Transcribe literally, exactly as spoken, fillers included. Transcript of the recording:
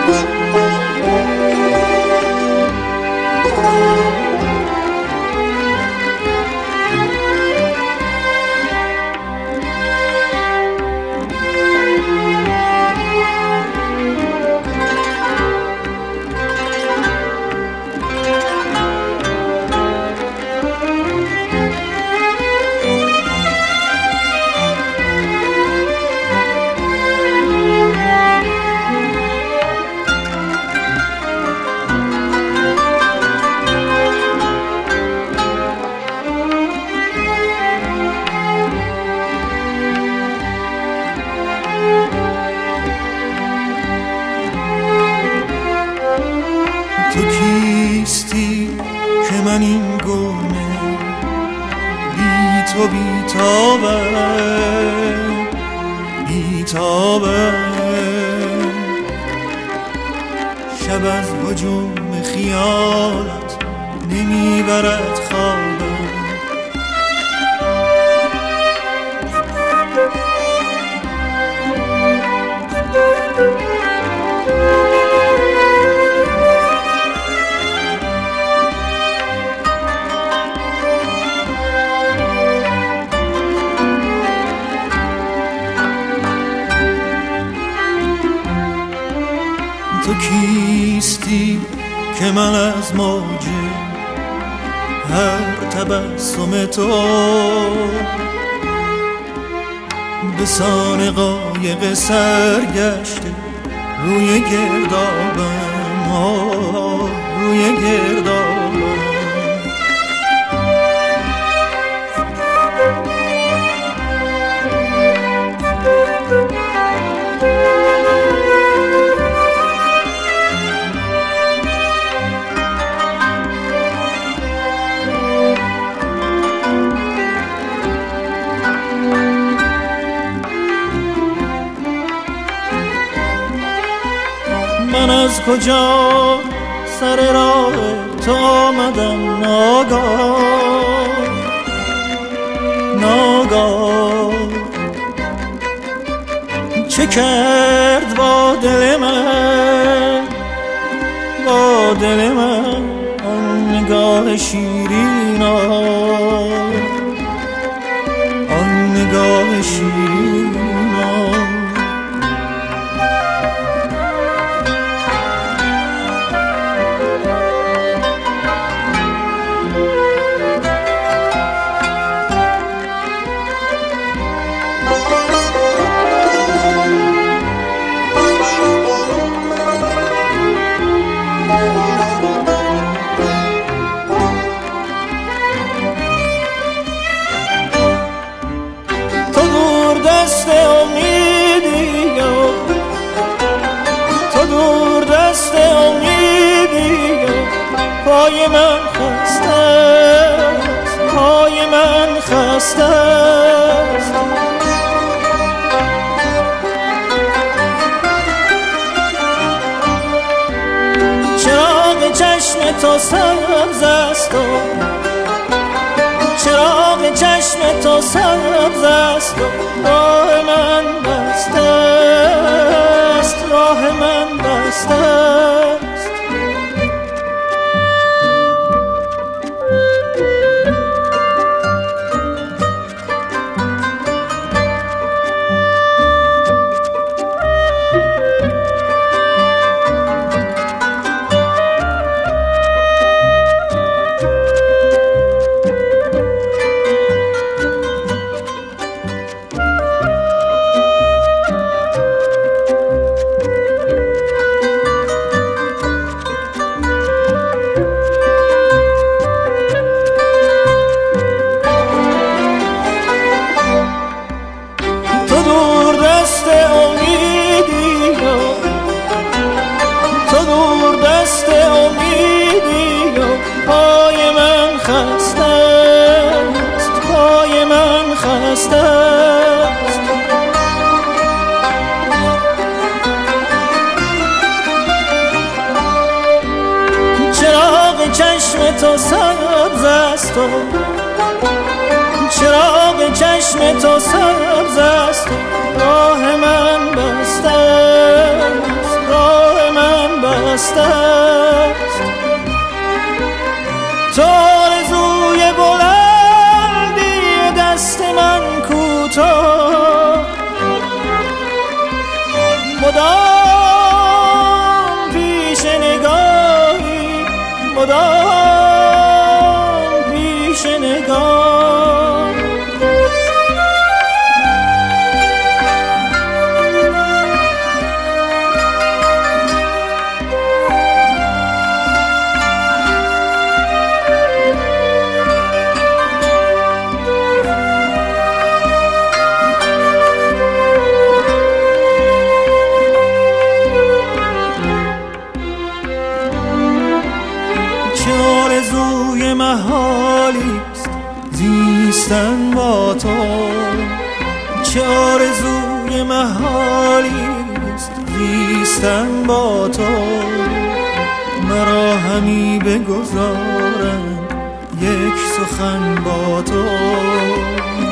تو کیستی که من این گونه بی تو بی تابم بی تابم شب از هجوم خیالت نمیبرد خوابم تو کیستی که من از موج هر تبسم تو به سان قایق سرگشته روی گردابم آه روی گردابم من از کجا سر راه تو آمدم ناگاه ناگاه چه کرد با دل من با دل من آن نگاه شیرین آن نگاه شیرین پای من خسته است پای من خسته است چراغ چشم تو سبز است و چراغ چشم تو سبز است و راه من بسته است راه من بسته است چراغ چشم تو سبز است و چراغ چشم تو سبز است راه من بسته است راه من دست است، تو آرزوی بلندی دست من کوتاه، مدام پیش نگاهی، مدام پیش نگاه. آرزوی محالیست زیستن با تو، چه آرزوی محالیست زیستن با تو، مرا همی بگذارم یک سخن با تو،